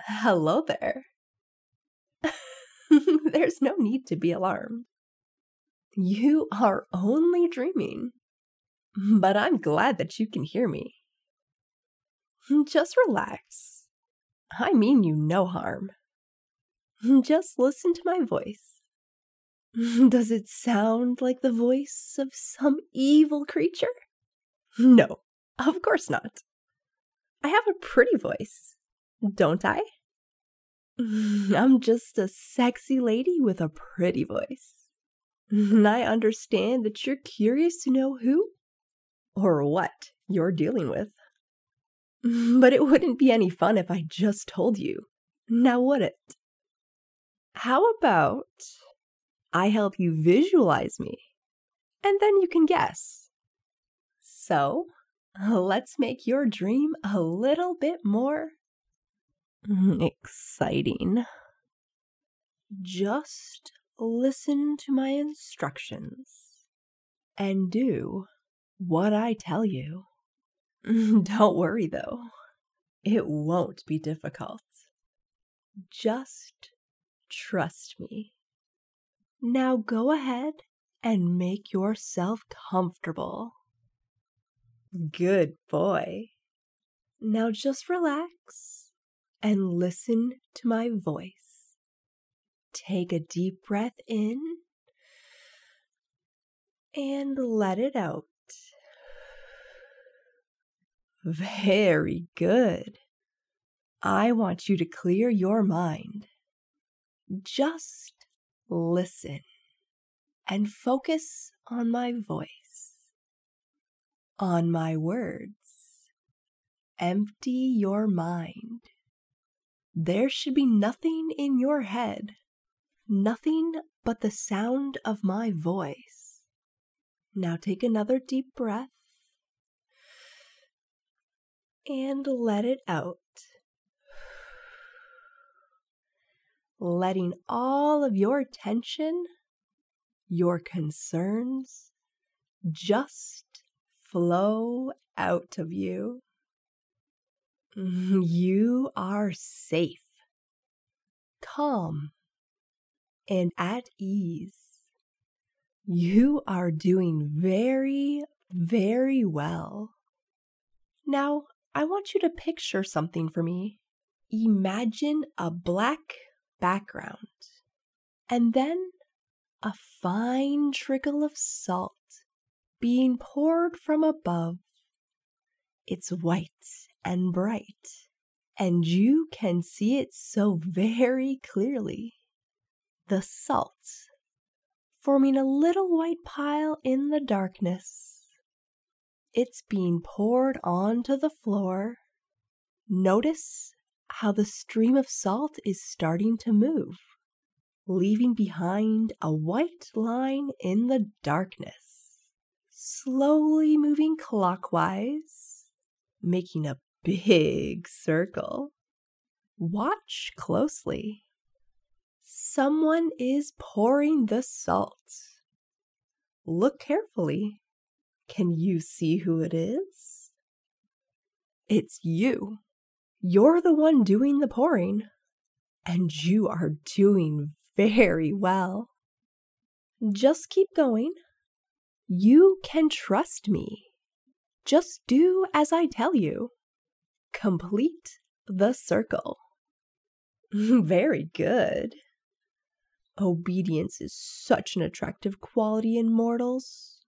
Hello there. There's no need to be alarmed. You are only dreaming. But I'm glad that you can hear me. Just relax. I mean you no harm. Just listen to my voice. Does it sound like the voice of some evil creature? No, of course not. I have a pretty voice, don't I? I'm just a sexy lady with a pretty voice. I understand that you're curious to know who or what you're dealing with. But it wouldn't be any fun if I just told you. Now would it? How about I help you visualize me, and then you can guess. So, let's make your dream a little bit more exciting. Just listen to my instructions and do what I tell you. Don't worry though, it won't be difficult. Just trust me. Now go ahead and make yourself comfortable. Good boy. Now just relax and listen to my voice. Take a deep breath in and let it out. Very good. I want you to clear your mind. Just listen and focus on my voice, on my words. Empty your mind. There should be nothing in your head, nothing but the sound of my voice. Now take another deep breath and let it out. Letting all of your tension, your concerns, just flow out of you. You are safe, calm, and at ease. You are doing very, very well. Now, I want you to picture something for me. Imagine a black background, and then a fine trickle of salt being poured from above. It's white and bright, and you can see it so very clearly. The salt forming a little white pile in the darkness. It's being poured onto the floor. Notice how the stream of salt is starting to move, leaving behind a white line in the darkness, slowly moving clockwise, making a big circle. Watch closely. Someone is pouring the salt. Look carefully. Can you see who it is? It's you. You're the one doing the pouring, and you are doing very well. Just keep going. You can trust me. Just do as I tell you. Complete the circle. Very good. Obedience is such an attractive quality in mortals.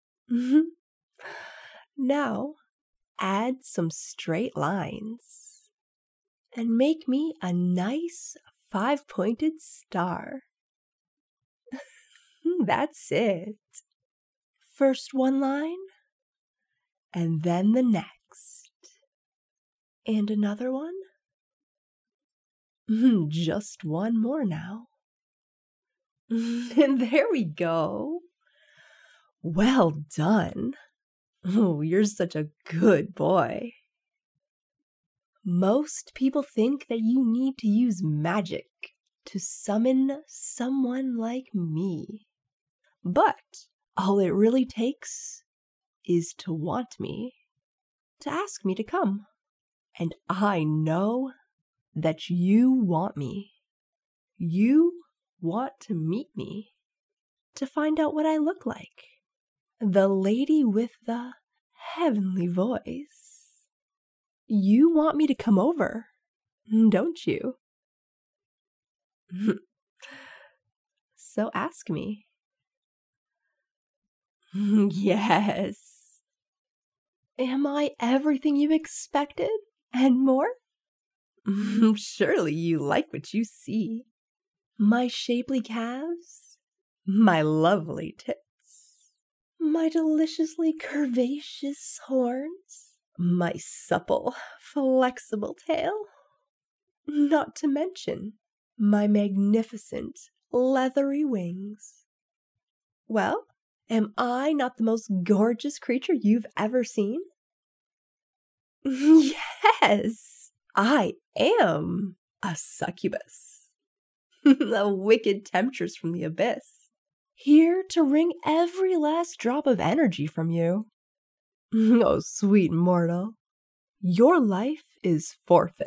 Now, add some straight lines and make me a nice 5-pointed star. That's it. First one line, and then the next. And another one. Just one more now. And there we go. Well done. Oh, you're such a good boy. Most people think that you need to use magic to summon someone like me. But all it really takes is to want me, to ask me to come. And I know that you want me. You want to meet me to find out what I look like. The lady with the heavenly voice. You want me to come over, don't you? So ask me. Yes. Am I everything you expected and more? Surely you like what you see. My shapely calves, my lovely tits, my deliciously curvaceous horns, my supple, flexible tail, not to mention my magnificent, leathery wings. Well, am I not the most gorgeous creature you've ever seen? Yes, I am a succubus, a wicked temptress from the abyss, here to wring every last drop of energy from you. Oh, sweet mortal, your life is forfeit.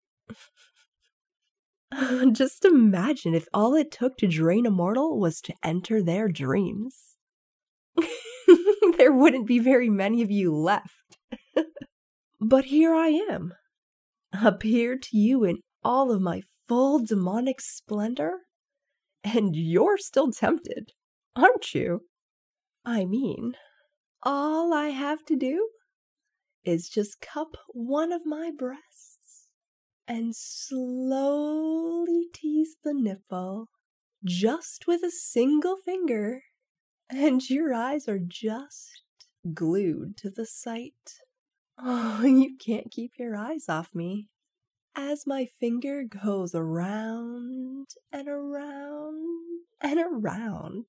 Just imagine if all it took to drain a mortal was to enter their dreams. There wouldn't be very many of you left. But here I am, appeared to you in all of my full demonic splendor, and you're still tempted, aren't you? I mean, all I have to do is just cup one of my breasts and slowly tease the nipple, just with a single finger, and your eyes are just glued to the sight. Oh, you can't keep your eyes off me as my finger goes around and around and around.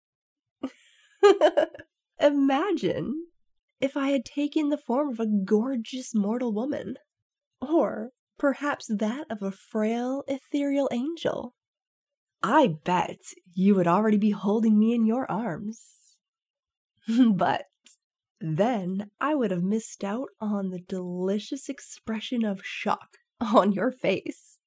Imagine if I had taken the form of a gorgeous mortal woman, or perhaps that of a frail, ethereal angel. I bet you would already be holding me in your arms. But then I would have missed out on the delicious expression of shock on your face.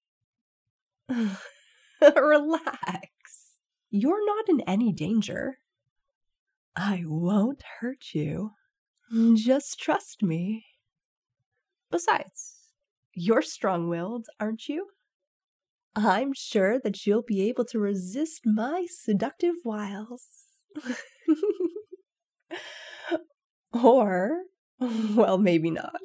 Relax. You're not in any danger. I won't hurt you. Just trust me. Besides, you're strong-willed, aren't you? I'm sure that you'll be able to resist my seductive wiles. Or, well, maybe not.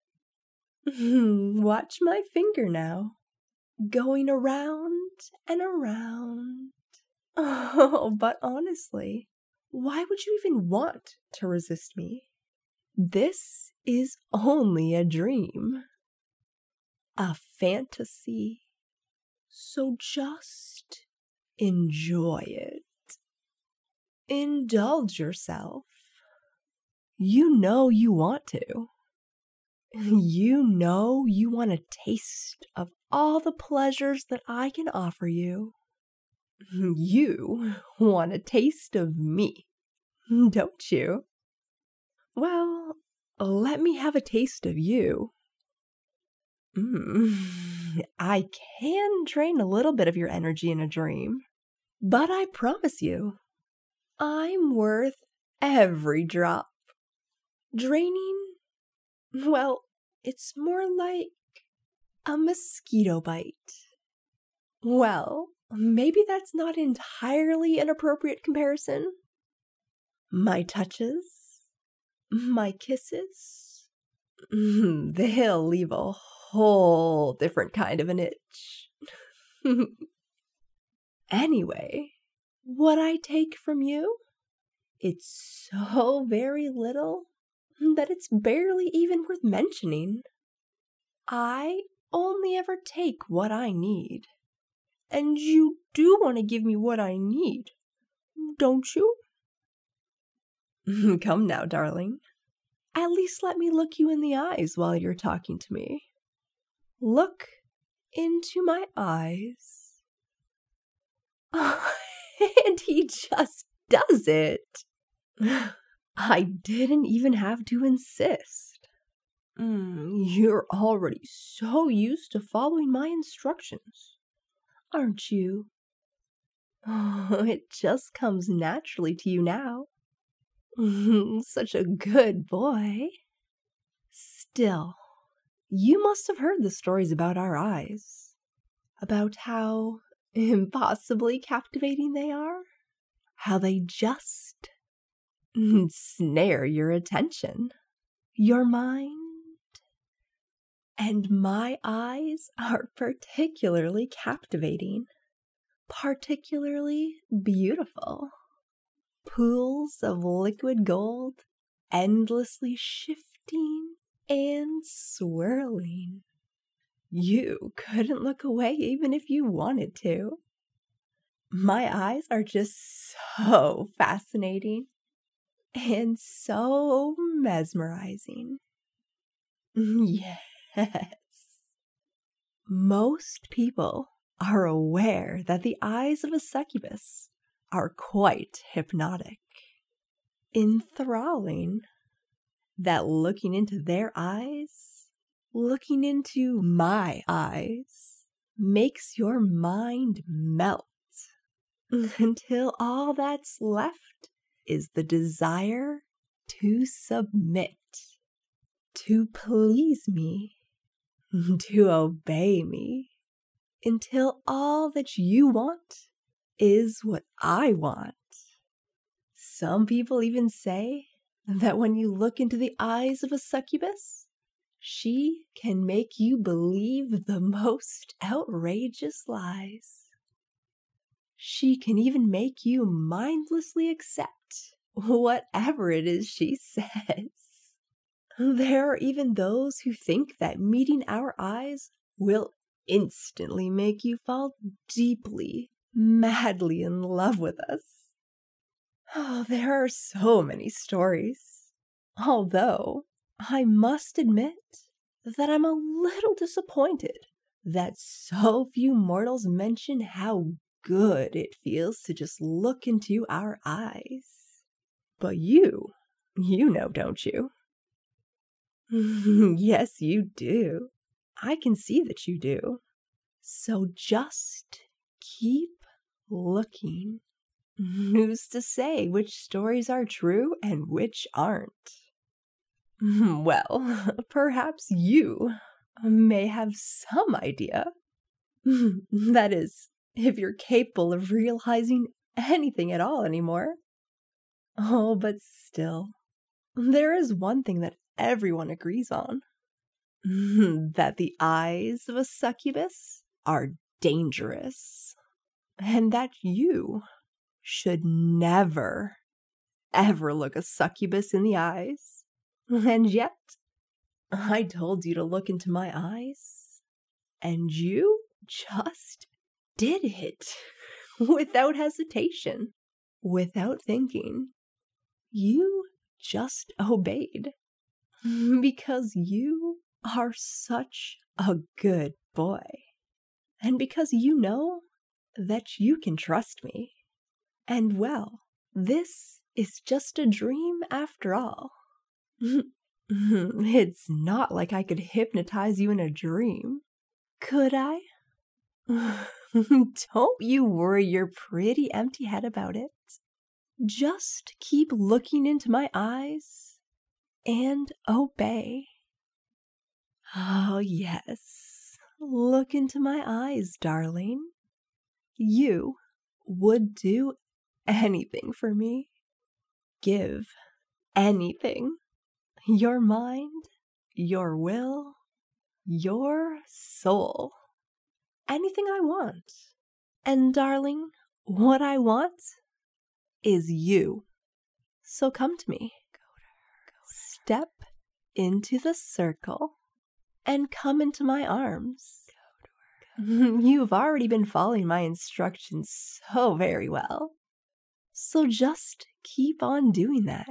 Watch my finger now, going around and around. Oh, but honestly, why would you even want to resist me? This is only a dream, a fantasy. So just enjoy it. Indulge yourself. You know you want to. You know you want a taste of all the pleasures that I can offer you. You want a taste of me, don't you? Well, let me have a taste of you. I can drain a little bit of your energy in a dream, but I promise you, I'm worth every drop. Draining? Well, it's more like a mosquito bite. Well, maybe that's not entirely an appropriate comparison. My touches, my kisses, they'll leave a whole different kind of an itch. Anyway, what I take from you, it's so very little that it's barely even worth mentioning. I only ever take what I need. And you do want to give me what I need, don't you? Come now, darling. At least let me look you in the eyes while you're talking to me. Look into my eyes. And he just does it. I didn't even have to insist. You're already so used to following my instructions, aren't you? Oh, it just comes naturally to you now. Such a good boy. Still, you must have heard the stories about our eyes, about how impossibly captivating they are, how they just snare your attention, your mind. And my eyes are particularly captivating, particularly beautiful. Pools of liquid gold, endlessly shifting and swirling. You couldn't look away even if you wanted to. My eyes are just so fascinating and so mesmerizing. Yes. Most people are aware that the eyes of a succubus are quite hypnotic, enthralling, that looking into their eyes, looking into my eyes, makes your mind melt until all that's left is the desire to submit, to please me, to obey me, until all that you want is what I want. Some people even say that when you look into the eyes of a succubus, she can make you believe the most outrageous lies. She can even make you mindlessly accept whatever it is she says. There are even those who think that meeting our eyes will instantly make you fall deeply, madly in love with us. Oh, there are so many stories. Although, I must admit that I'm a little disappointed that so few mortals mention how good it feels to just look into our eyes. But you know, don't you? Yes, you do. I can see that you do. So just keep looking. Who's to say which stories are true and which aren't? Well, perhaps you may have some idea. That is, if you're capable of realizing anything at all anymore. Oh, but still, there is one thing that everyone agrees on. That the eyes of a succubus are dangerous. And that you should never, ever look a succubus in the eyes. And yet, I told you to look into my eyes, and you just did it without hesitation, without thinking. You just obeyed because you are such a good boy, and because you know that you can trust me. And well, this is just a dream after all. It's not like I could hypnotize you in a dream, could I? Don't you worry your pretty empty head about it. Just keep looking into my eyes and obey. Oh, yes. Look into my eyes, darling. You would do anything for me. Give anything. Your mind, your will, your soul. Anything I want. And darling, what I want is you. So come to me. Step into the circle and come into my arms. You've already been following my instructions so very well. So just keep on doing that.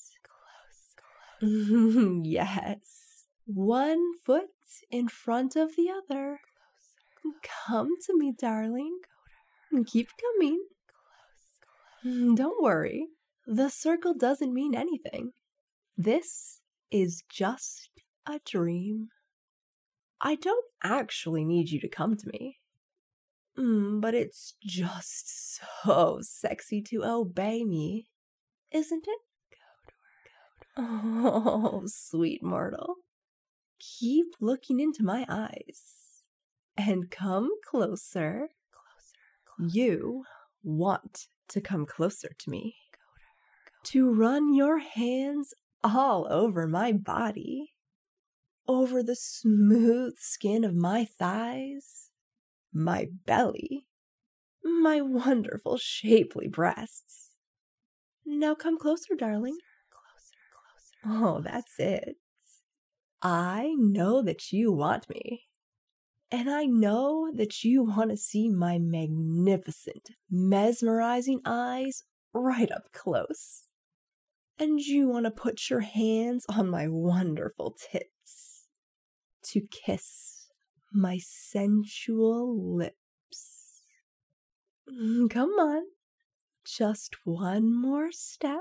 Yes. One foot in front of the other. Come to me, darling. Keep coming. Don't worry. The circle doesn't mean anything. This is just a dream. I don't actually need you to come to me. But it's just so sexy to obey me, isn't it? Oh, sweet mortal. Keep looking into my eyes and come closer. You want to come closer to me, to run your hands all over my body, over the smooth skin of my thighs, my belly, my wonderful shapely breasts. Now come closer, darling. Oh, that's it. I know that you want me. And I know that you want to see my magnificent, mesmerizing eyes right up close. And you want to put your hands on my wonderful tits to kiss my sensual lips. Come on, just one more step.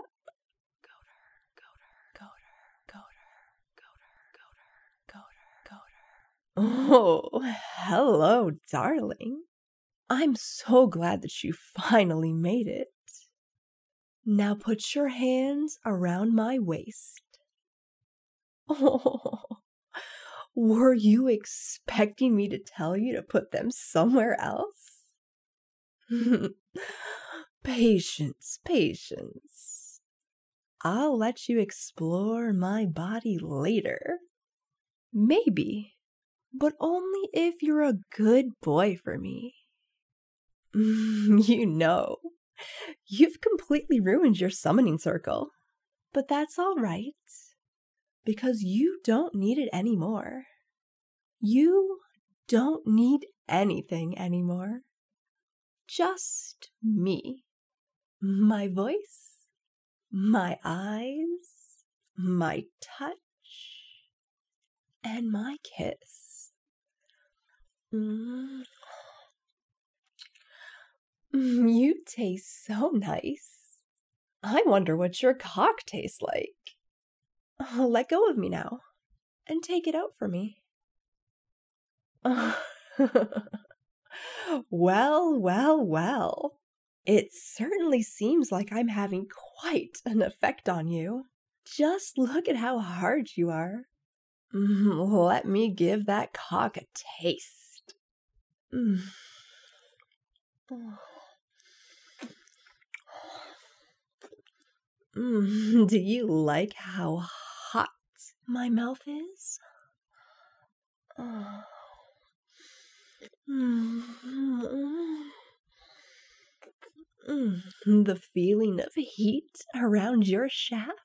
Oh, hello, darling. I'm so glad that you finally made it. Now put your hands around my waist. Oh, were you expecting me to tell you to put them somewhere else? Patience, patience. I'll let you explore my body later. Maybe. But only if you're a good boy for me. You know, you've completely ruined your summoning circle. But that's all right, because you don't need it anymore. You don't need anything anymore. Just me. My voice, my eyes, my touch, and my kiss. You taste so nice. I wonder what your cock tastes like. Let go of me now and take it out for me. Well, well, well. It certainly seems like I'm having quite an effect on you. Just look at how hard you are. Let me give that cock a taste. Do you like how hot my mouth is? The feeling of heat around your shaft?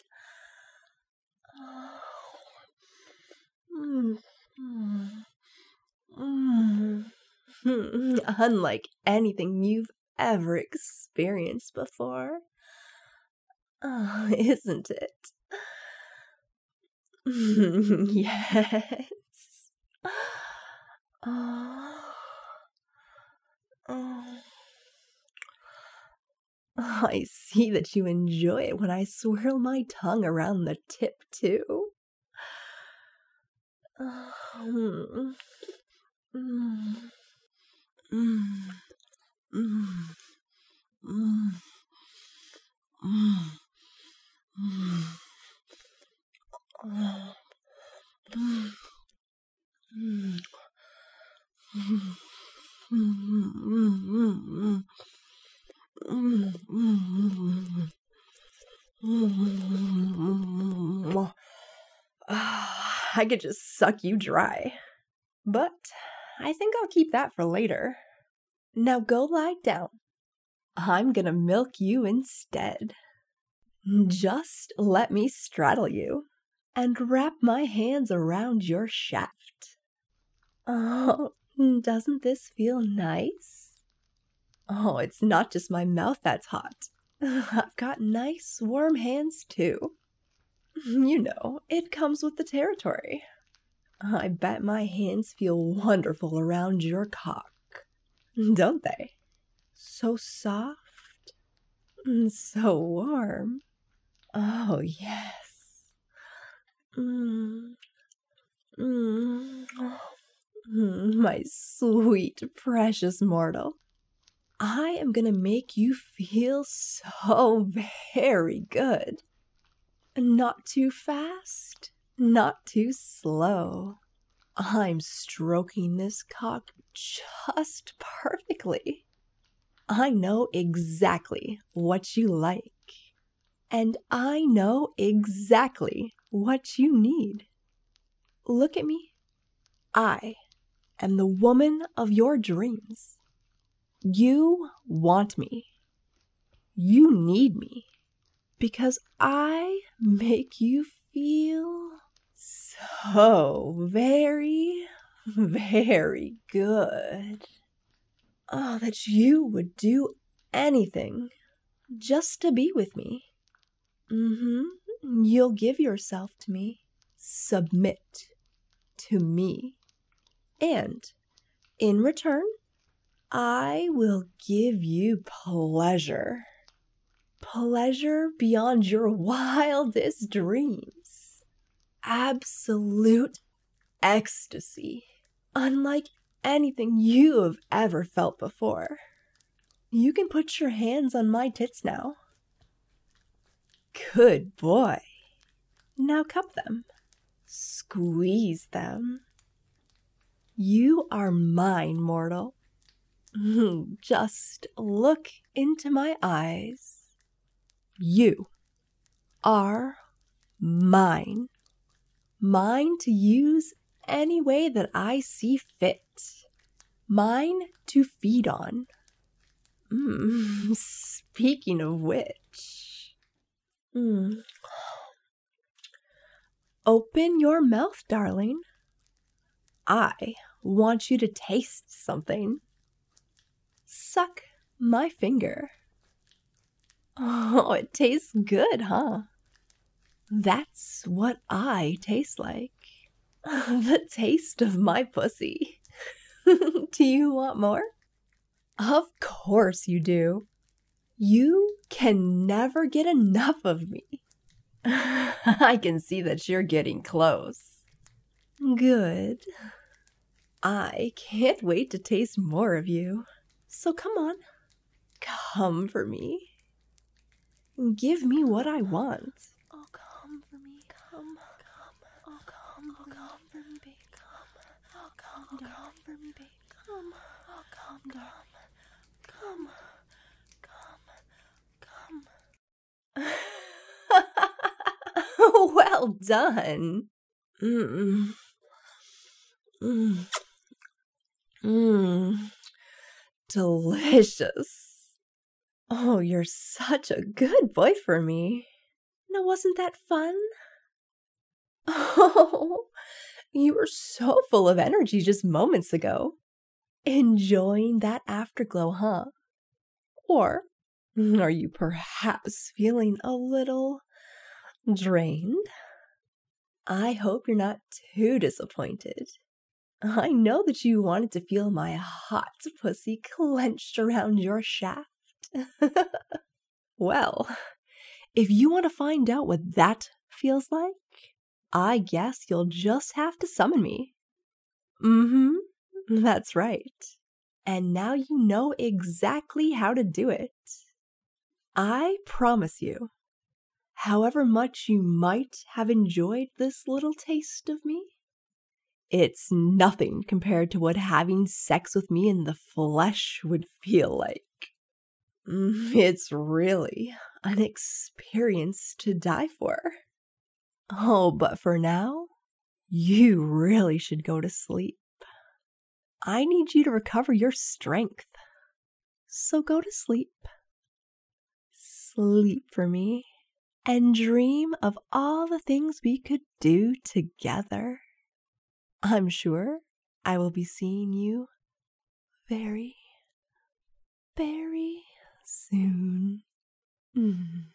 Unlike anything you've ever experienced before. Isn't it? Yes. I see that you enjoy it when I swirl my tongue around the tip, too. I could just suck you dry. But I think I'll keep that for later. Now go lie down. I'm gonna milk you instead. Just let me straddle you and wrap my hands around your shaft. Oh, doesn't this feel nice? Oh, it's not just my mouth that's hot. I've got nice warm hands too. You know, it comes with the territory. I bet my hands feel wonderful around your cock. Don't they? So soft, so warm. Oh, yes. Mm. My sweet, precious mortal. I am gonna make you feel so very good. Not too fast, not too slow. I'm stroking this cock just perfectly. I know exactly what you like, and I know exactly what you need. Look at me. I am the woman of your dreams. You want me. You need me. Because I make you feel so very, very good. Oh, that you would do anything just to be with me. You'll give yourself to me. Submit to me. And in return, I will give you pleasure. Pleasure beyond your wildest dreams. Absolute ecstasy, unlike anything you have ever felt before. You can put your hands on my tits now. Good boy. Now cup them. Squeeze them. You are mine, mortal. Just look into my eyes. You are mine. Mine to use any way that I see fit. Mine to feed on. Speaking of which. Open your mouth, darling. I want you to taste something. Suck my finger. Oh, it tastes good, huh? That's what I taste like. The taste of my pussy. Do you want more? Of course you do. You can never get enough of me. I can see that you're getting close. Good. I can't wait to taste more of you. So come on. Come for me. Give me what I want. Oh, come for me. Come. Oh, come for me, babe. Come. Oh, come for me, babe. Come. Oh, come. Well done. Delicious. Oh, you're such a good boy for me. Now, wasn't that fun? Oh, you were so full of energy just moments ago. Enjoying that afterglow, huh? Or are you perhaps feeling a little drained? I hope you're not too disappointed. I know that you wanted to feel my hot pussy clenched around your shaft. Well, if you want to find out what that feels like, I guess you'll just have to summon me. That's right. And now you know exactly how to do it. I promise you, however much you might have enjoyed this little taste of me, it's nothing compared to what having sex with me in the flesh would feel like. It's really an experience to die for. Oh, but for now, you really should go to sleep. I need you to recover your strength. So go to sleep. Sleep for me and dream of all the things we could do together. I'm sure I will be seeing you very, very soon.